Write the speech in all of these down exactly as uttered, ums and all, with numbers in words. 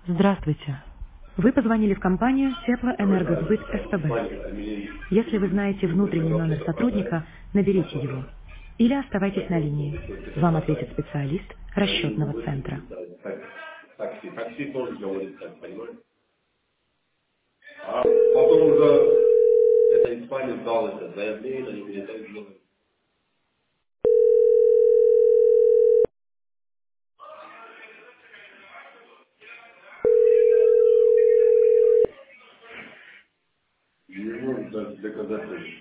Здравствуйте. Вы позвонили в компанию Теплоэнергосбыт СПБ. Если вы знаете внутренний номер сотрудника, наберите его. Или оставайтесь на линии. Вам ответит специалист расчетного центра. Такси. Такси тоже говорит так, понимаешь? А потом уже это испанец дал это заявление, они мне так делают. Не может даже доказательств.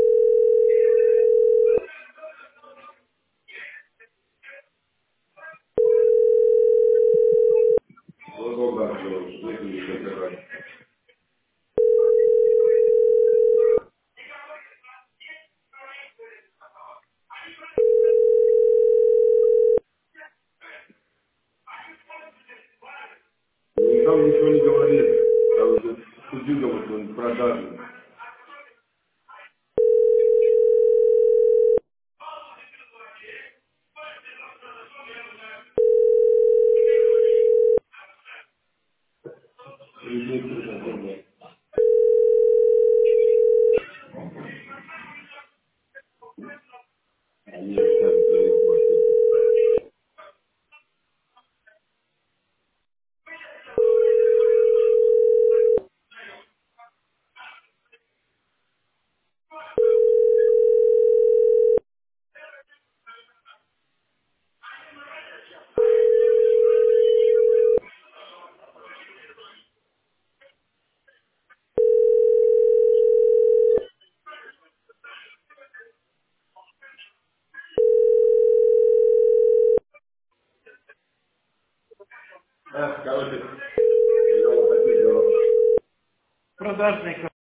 Вот он так делает, что это не доказать. Ну, там ничего не говорит. Там уже судью говорит, он продажный. Они сейчас говорят, машину. А, короче, я вот такие дела. Продажный